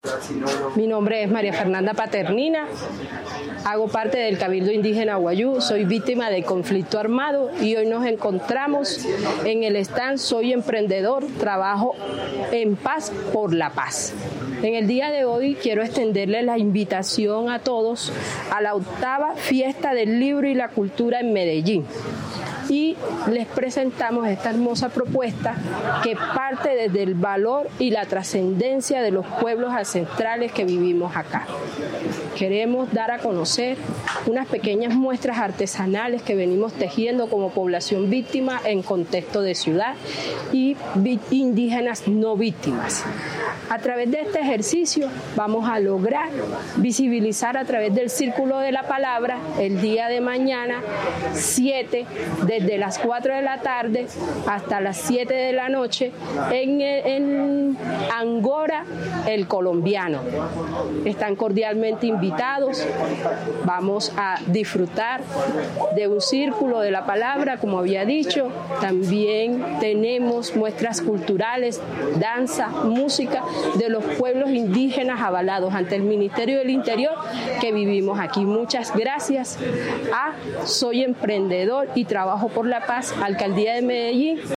Mi nombre es María Fernanda Paternina, hago parte del Cabildo Indígena Wayuu, soy víctima de conflicto armado y hoy nos encontramos en el stand Soy Emprendedor, trabajo en paz por la paz. En el día de hoy quiero extenderle la invitación a todos a la 8ª Fiesta del Libro y la Cultura en Medellín. Y les presentamos esta hermosa propuesta que parte desde el valor y la trascendencia de los pueblos ancestrales que vivimos acá. Queremos dar a conocer unas pequeñas muestras artesanales que venimos tejiendo como población víctima en contexto de ciudad y indígenas no víctimas. A través de este ejercicio vamos a lograr visibilizar a través del Círculo de la Palabra el día de mañana 7, desde las 4 de la tarde hasta las 7 de la noche en Angora, el Colombiano. Están cordialmente invitados. Vamos a disfrutar de un Círculo de la Palabra, como había dicho. También tenemos muestras culturales, danza, música de los pueblos indígenas avalados ante el Ministerio del Interior que vivimos aquí. Muchas gracias a Soy Emprendedor y Trabajo por la Paz, Alcaldía de Medellín.